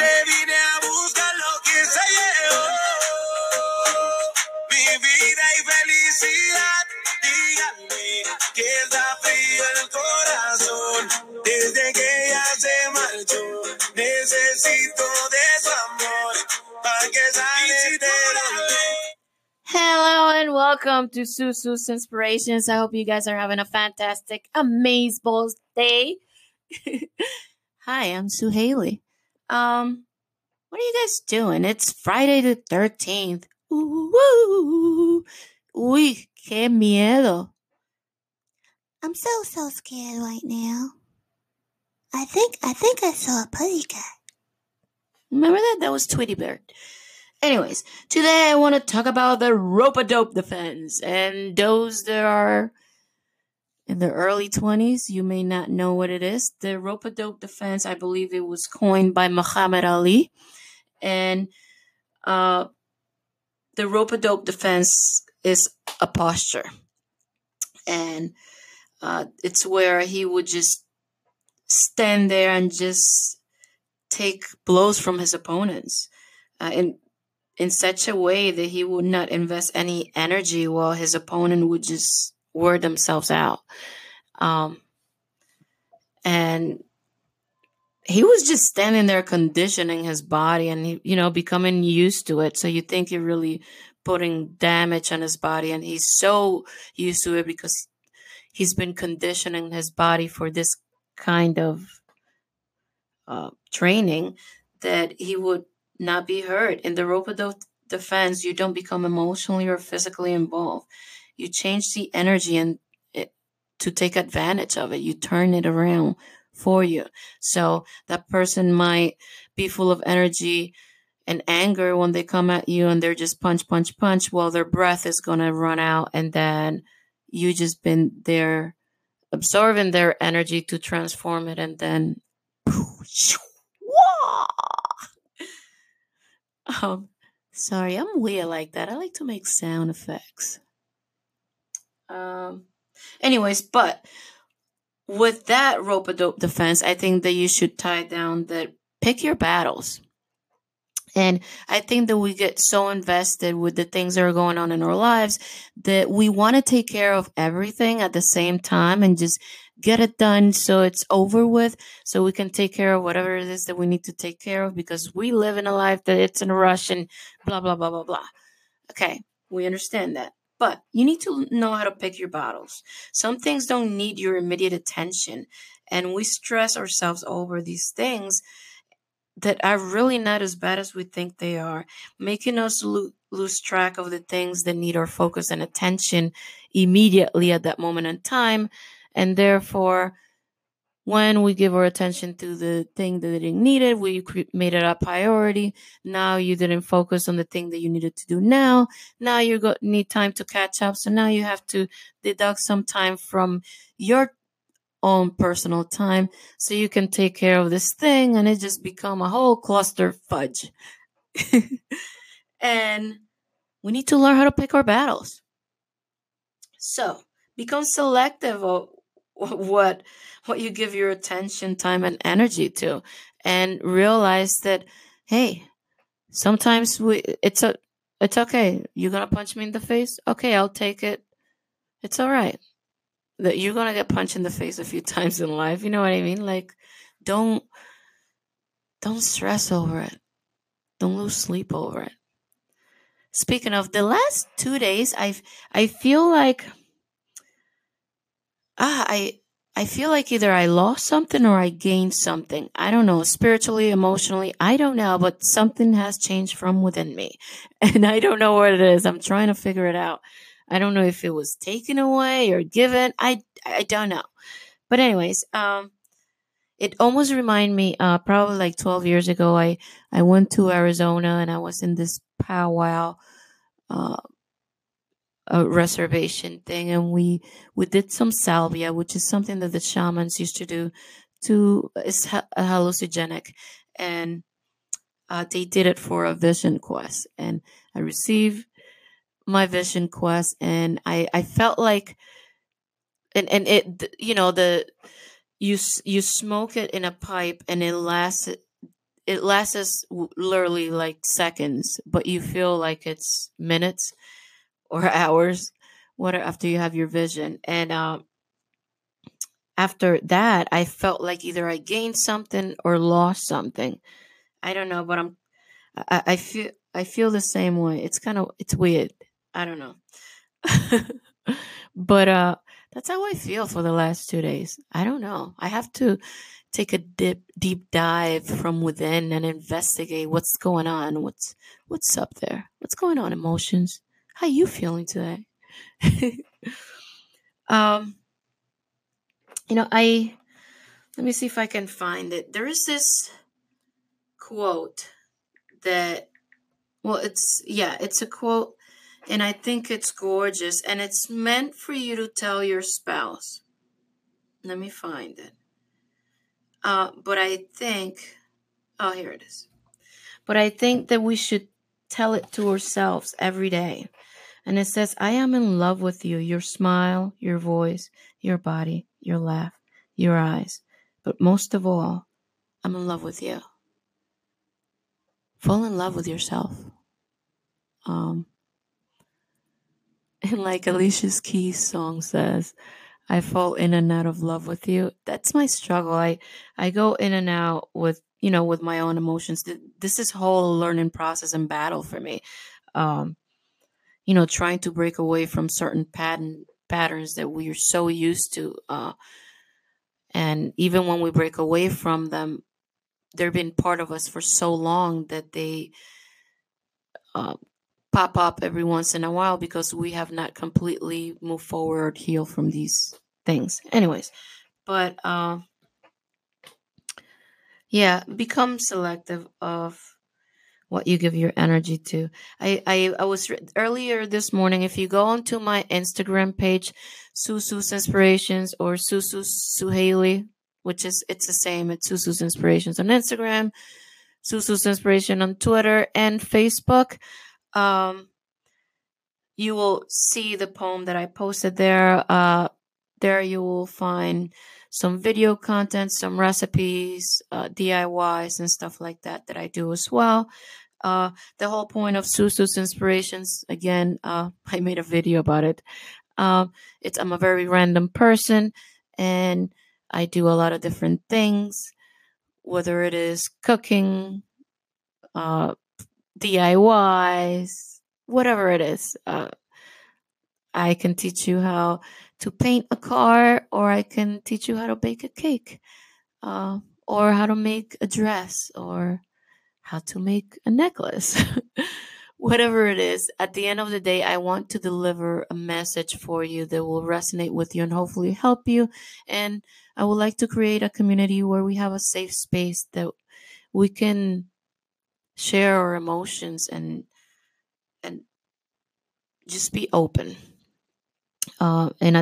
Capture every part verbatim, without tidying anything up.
vine a buscar lo que se llevó. Mi vida y felicidad. Díganme que está frío el corazón. Desde que ella se marchó, necesito de su amor. Para que sale de la. Hello and welcome to Susu's Inspirations. I hope you guys are having a fantastic, amazeballs day. Hi, I'm Sue Haley. Um, what are you guys doing? It's Friday the thirteenth. Ooh, uy, qué miedo. I'm so, so scared right now. I think, I think I saw a putty cat. Remember that? That was Tweety Bird. Anyways, today I want to talk about the rope-a-dope defense. And those that are in the early twenties, you may not know what it is. The rope-a-dope defense, I believe it was coined by Muhammad Ali. And uh, the rope-a-dope defense is a posture. And uh, it's where he would just stand there and just take blows from his opponents. Uh, and in such a way that he would not invest any energy while his opponent would just wear themselves out. Um, and he was just standing there conditioning his body and, he, you know, becoming used to it. So you think you're really putting damage on his body. And he's so used to it because he's been conditioning his body for this kind of uh, training that he would not be hurt. In the rope-a-dope defense, you don't become emotionally or physically involved. You change the energy and it, to take advantage of it. You turn it around for you. So that person might be full of energy and anger when they come at you and they're just punch, punch, punch. Well, their breath is going to run out and then you just been there absorbing their energy to transform it and then Um, sorry, I'm weird like that. I like to make sound effects. Um, anyways, but with that rope-a-dope defense, I think that you should tie down that pick your battles. And I think that we get so invested with the things that are going on in our lives that we want to take care of everything at the same time and just get it done so it's over with, so we can take care of whatever it is that we need to take care of because we live in a life that it's in a rush and blah, blah, blah, blah, blah. Okay, we understand that. But you need to know how to pick your battles. Some things don't need your immediate attention. And we stress ourselves over these things that are really not as bad as we think they are, making us lo- lose track of the things that need our focus and attention immediately at that moment in time. And therefore, when we give our attention to the thing that didn't need it, we made it a priority. Now you didn't focus on the thing that you needed to do now. Now you got, need time to catch up. So now you have to deduct some time from your own personal time so you can take care of this thing. And it just become a whole cluster fudge. And we need to learn how to pick our battles. So become selective of what what you give your attention, time, and energy to, and realize that, hey, sometimes we it's a it's okay. You're gonna punch me in the face? Okay, I'll take it. It's all right. That you're gonna get punched in the face a few times in life. You know what I mean? Like, don't don't stress over it. Don't lose sleep over it. Speaking of the last two days, I've I feel like ah I I feel like either I lost something or I gained something. I don't know, spiritually, emotionally, I don't know, but something has changed from within me. And I don't know what it is. I'm trying to figure it out. I don't know if it was taken away or given. I, I don't know. But anyways, um, it almost reminded me, uh, probably like twelve years ago, I, I went to Arizona and I was in this powwow, uh, a reservation thing, and we we did some salvia, which is something that the shamans used to do. To it's ha- a hallucinogenic, and uh, they did it for a vision quest, and I received my vision quest, and I I felt like, and and it you know the you you smoke it in a pipe, and it lasts it lasts us w- literally like seconds, but you feel like it's minutes or hours what after you have your vision. And um after that, I felt like either I gained something or lost something. I don't know, but I'm I, I feel I feel the same way. It's kind of it's weird. I don't know. But uh that's how I feel for the last two days. I don't know. I have to take a dip deep dive from within and investigate what's going on. What's what's up there? What's going on, emotions? How you feeling today? um, you know, I let me see if I can find it. There is this quote that well, it's yeah, it's a quote and I think it's gorgeous and it's meant for you to tell your spouse. Let me find it. Uh, but I think, oh, here it is. But I think that we should tell it to ourselves every day. And it says, I am in love with you, your smile, your voice, your body, your laugh, your eyes. But most of all, I'm in love with you. Fall in love with yourself. Um, and like Alicia Keys' song says, I fall in and out of love with you. That's my struggle. I, I go in and out with, you know, with my own emotions. This is whole learning process and battle for me. Um, you know, trying to break away from certain pattern patterns that we are so used to. Uh, and even when we break away from them, they've been part of us for so long that they uh, pop up every once in a while because we have not completely moved forward, healed from these things. Anyways, but uh, yeah, become selective of what you give your energy to. I, I, I was earlier this morning, if you go onto my Instagram page, Susu's Inspirations or Susu Suhaili, which is, it's the same. It's Susu's Inspirations on Instagram, Susu's Inspiration on Twitter and Facebook. Um, you will see the poem that I posted there. Uh, there you will find some video content, some recipes, uh, D I Ys and stuff like that that I do as well. Uh, the whole point of Susu's Inspirations, again, uh, I made a video about it. Um, it's I'm a very random person, and I do a lot of different things, whether it is cooking, uh, D I Ys, whatever it is. Uh, I can teach you how to paint a car, or I can teach you how to bake a cake, uh, or how to make a dress, or how to make a necklace. Whatever it is, at the end of the day, I want to deliver a message for you that will resonate with you and hopefully help you. And I would like to create a community where we have a safe space that we can share our emotions and and just be open. Uh, and I,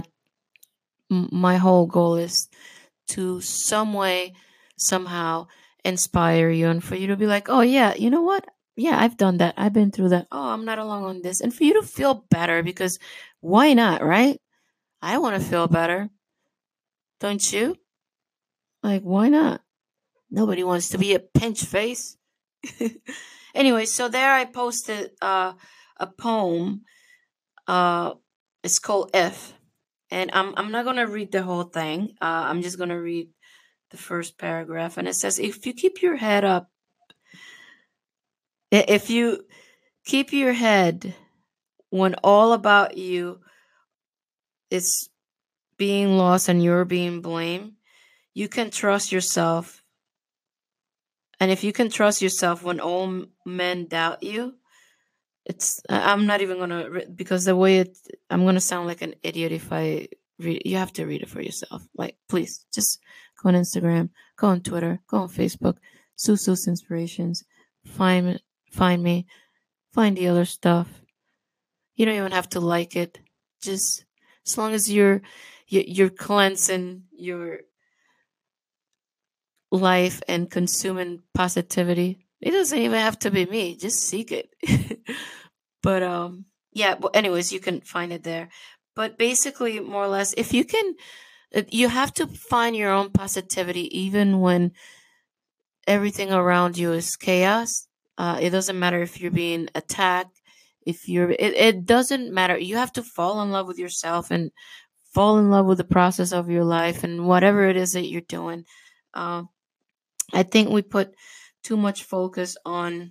my whole goal is to some way, somehow inspire you and for you to be like, oh yeah, you know what? Yeah, I've done that. I've been through that. Oh, I'm not alone on this. And for you to feel better because why not, right? I want to feel better. Don't you? Like, why not? Nobody wants to be a pinch face. Anyway, so there I posted uh, a poem. Uh, it's called If. And I'm I'm not gonna read the whole thing. Uh, I'm just gonna read the first paragraph, and it says, "If you keep your head up, if you keep your head when all about you is being lost and you're being blamed, you can trust yourself. And if you can trust yourself when all men doubt you, it's I'm not even gonna because the way it I'm gonna sound like an idiot if I read. You have to read it for yourself. Like, please, just go on Instagram, go on Twitter, go on Facebook, Susu's Inspirations. Find find me, find the other stuff. You don't even have to like it. Just as long as you're you're cleansing your life and consuming positivity. It doesn't even have to be me. Just seek it. But um, yeah. But anyways, you can find it there. But basically, more or less, if you can, you have to find your own positivity, even when everything around you is chaos. Uh, it doesn't matter if you're being attacked, if you're, it, it doesn't matter. You have to fall in love with yourself and fall in love with the process of your life and whatever it is that you're doing. Uh, I think we put too much focus on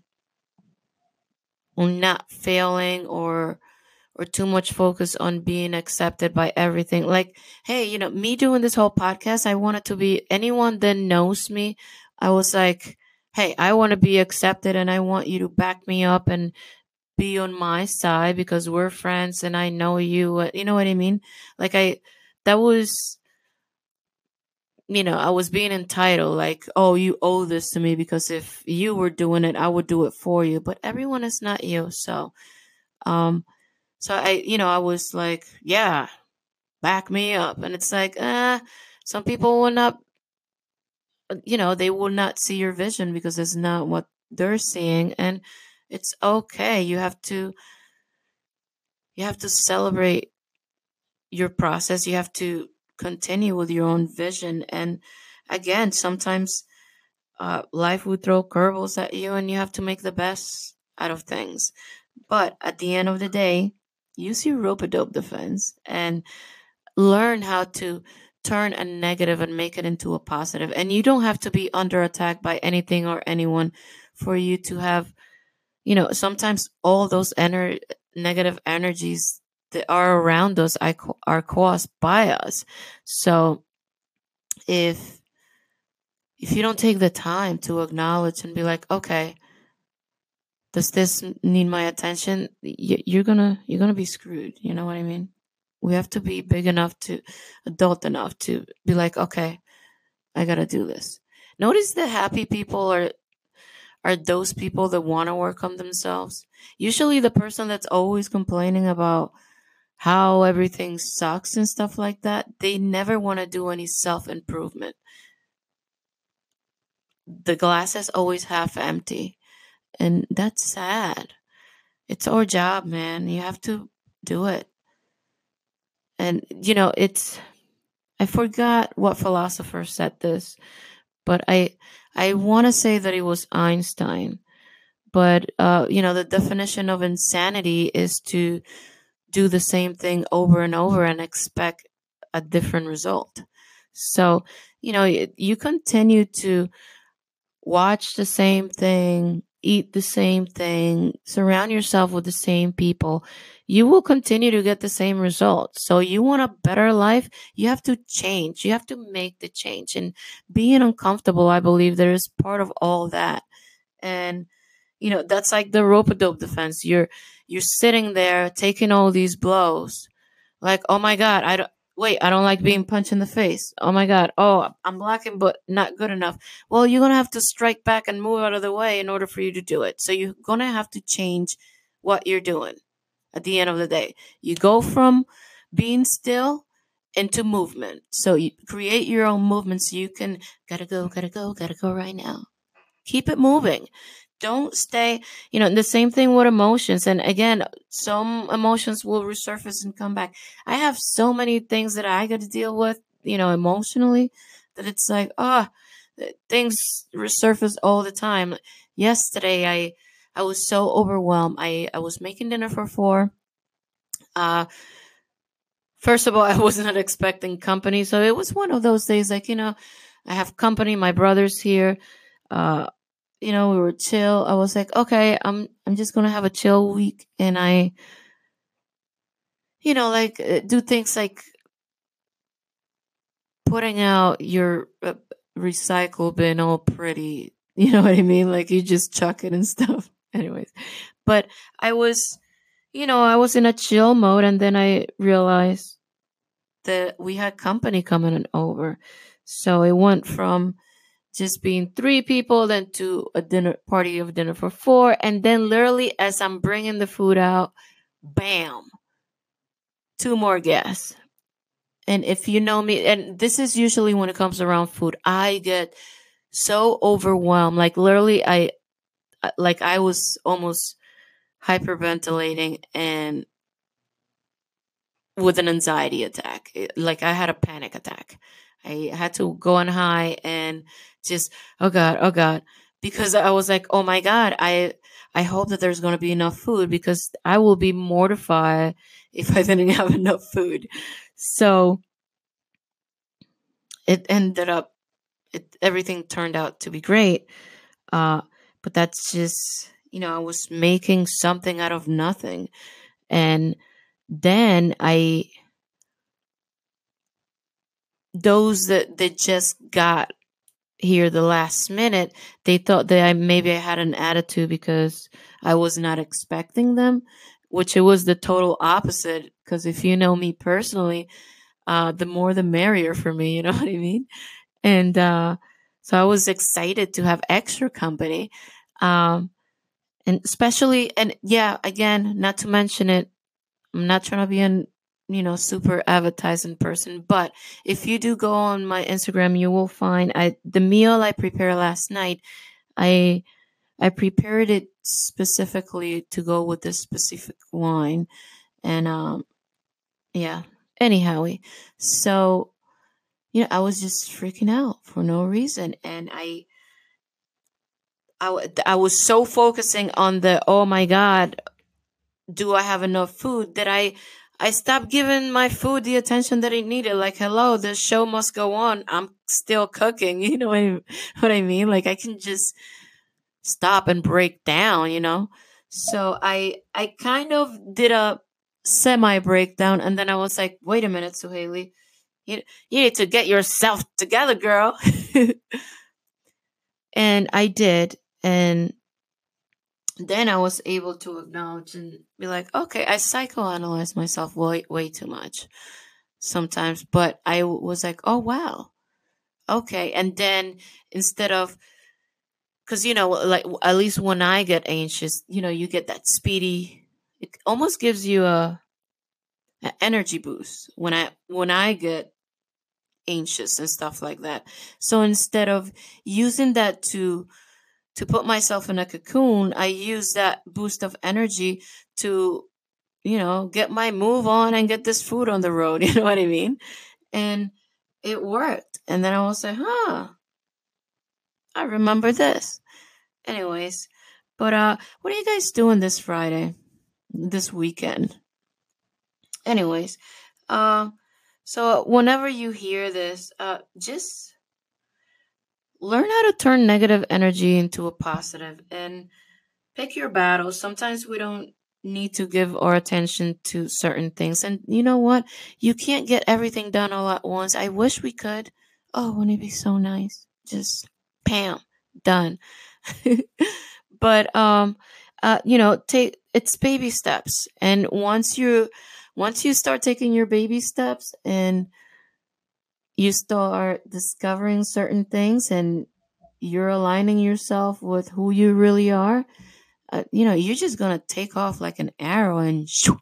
on not failing or or too much focus on being accepted by everything. Like, hey, you know, me doing this whole podcast, I want it to be anyone that knows me. I was like, hey, I want to be accepted and I want you to back me up and be on my side because we're friends and I know you. uh, You know what I mean? Like, I, that was, you know, I was being entitled, like, oh, you owe this to me because if you were doing it, I would do it for you. But everyone is not you. So, um, so I, you know, I was like, yeah, back me up. And it's like, uh, some people will not, uh, you know, they will not see your vision because it's not what they're seeing. And it's okay. You have to, you have to celebrate your process. You have to continue with your own vision. And again, sometimes uh, life will throw curveballs at you and you have to make the best out of things. But at the end of the day, use your rope a dope defense and learn how to turn a negative and make it into a positive. And you don't have to be under attack by anything or anyone for you to have, you know, sometimes all those ener- negative energies that are around us are co- are caused by us. So if if you don't take the time to acknowledge and be like, okay, does this need my attention? Y- You're gonna you're gonna be screwed. You know what I mean? We have to be big enough to, adult enough to be like, okay, I gotta do this. Notice the happy people are are those people that want to work on themselves. Usually, the person that's always complaining about how everything sucks and stuff like that, they never want to do any self improvement. The glass is always half empty, and that's sad. It's our job, man. You have to do it. And, you know, it's, I forgot what philosopher said this, but I, I want to say that it was Einstein. But, uh, you know, the definition of insanity is to do the same thing over and over and expect a different result. So, you know, y- you continue to watch the same thing, eat the same thing, surround yourself with the same people, you will continue to get the same results. So, you want a better life, you have to change. You have to make the change. And being uncomfortable, I believe there is part of all that. And, you know, that's like the rope a dope defense. You're you're sitting there taking all these blows like, oh my God, I don't wait, I don't like being punched in the face. Oh my God. Oh, I'm blocking, but not good enough. Well, you're gonna have to strike back and move out of the way in order for you to do it. So you're gonna have to change what you're doing at the end of the day. You go from being still into movement. So you create your own movement so you can gotta go, gotta go, gotta go right now. Keep it moving. Don't stay, you know, the same thing with emotions. And again, some emotions will resurface and come back. I have so many things that I got to deal with, you know, emotionally, that it's like, ah, oh, things resurface all the time. Yesterday, I I was so overwhelmed. I, I was making dinner for four. Uh, first of all, I was not expecting company. So it was one of those days like, you know, I have company. My brother's here. Uh, you know, we were chill. I was like, okay, I'm I'm just gonna have a chill week, and I, you know, like uh, do things like putting out your uh, recycle bin all pretty. You know what I mean? Like you just chuck it and stuff. Anyways, but I was, you know, I was in a chill mode, and then I realized that we had company coming over, so it went from just being three people, then to a dinner party of dinner for four. And then literally as I'm bringing the food out, bam, two more guests. And if you know me, and this is usually when it comes around food, I get so overwhelmed. Like literally I, like I was almost hyperventilating and with an anxiety attack. Like I had a panic attack. I had to go on high and just, oh God, oh God, because I was like, oh my God, I I hope that there's going to be enough food because I will be mortified if I didn't have enough food. So it ended up, it, everything turned out to be great. Uh, but that's just, you know, I was making something out of nothing. And then I, those that, that just got here the last minute, they thought that I maybe I had an attitude because I was not expecting them, which it was the total opposite. Because if you know me personally, uh, the more the merrier for me, you know what I mean? And uh, so I was excited to have extra company. Um, and especially, and yeah, again, not to mention it, I'm not trying to be an, you know, super advertising person, but if you do go on my Instagram, you will find I the meal I prepared last night. I I prepared it specifically to go with this specific wine, and um, yeah. Anyhow, so you know, I was just freaking out for no reason, and I I, w- I was so focusing on the, oh my God, do I have enough food that I I stopped giving my food the attention that it needed. Like, hello, the show must go on. I'm still cooking. You know what I, what I mean? Like, I can just stop and break down, you know? So I I kind of did a semi breakdown, and then I was like, wait a minute, Suhaili, you, you need to get yourself together, girl. And I did. And then I was able to acknowledge and be like, okay, I psychoanalyze myself way, way too much sometimes. But I was like, oh, wow. Okay. And then instead of, because, you know, like at least when I get anxious, you know, you get that speedy, it almost gives you a, an energy boost when I, when I get anxious and stuff like that. So instead of using that to, to put myself in a cocoon, I use that boost of energy to, you know, get my move on and get this food on the road. You know what I mean? And it worked. And then I was like, huh, I remember this. Anyways, but uh, what are you guys doing this Friday, this weekend? Anyways, uh, so whenever you hear this, uh, just learn how to turn negative energy into a positive and pick your battles. Sometimes we don't need to give our attention to certain things. And you know what? You can't get everything done all at once. I wish we could. Oh, wouldn't it be so nice? Just pam, done. But um uh you know, take it's baby steps. And once you once you start taking your baby steps and you start discovering certain things and you're aligning yourself with who you really are, uh, you know, you're just going to take off like an arrow and shoo,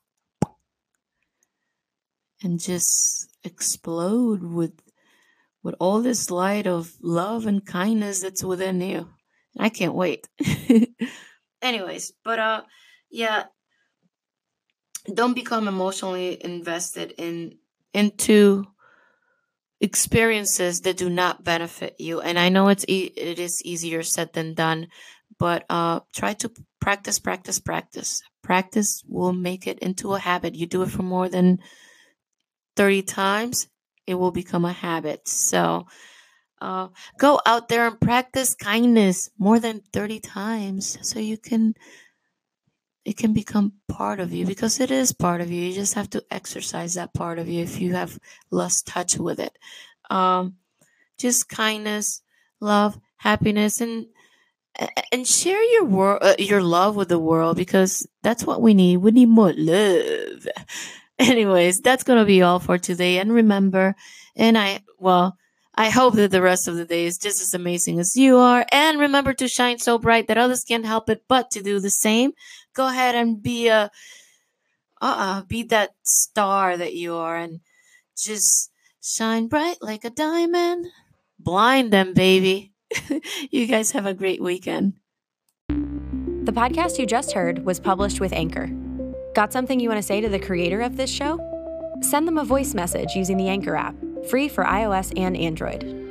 and just explode with with all this light of love and kindness that's within you. I can't wait. Anyways, but uh yeah, don't become emotionally invested in into experiences that do not benefit you. And I know it's e- it is easier said than done, but uh try to practice practice practice practice will make it into a habit. You do it for more than thirty times, it will become a habit. So uh go out there and practice kindness more than thirty times so you can it can become part of you, because it is part of you. You just have to exercise that part of you if you have lost touch with it. Um, just kindness, love, happiness, and and share your wor- uh, your love with the world, because that's what we need. We need more love. Anyways, that's gonna be all for today. And remember, and I well. I hope that the rest of the day is just as amazing as you are. And remember to shine so bright that others can't help it but to do the same. Go ahead and be a uh-uh, be that star that you are, and just shine bright like a diamond. Blind them, baby. You guys have a great weekend. The podcast you just heard was published with Anchor. Got something you want to say to the creator of this show? Send them a voice message using the Anchor app. free for iOS and Android.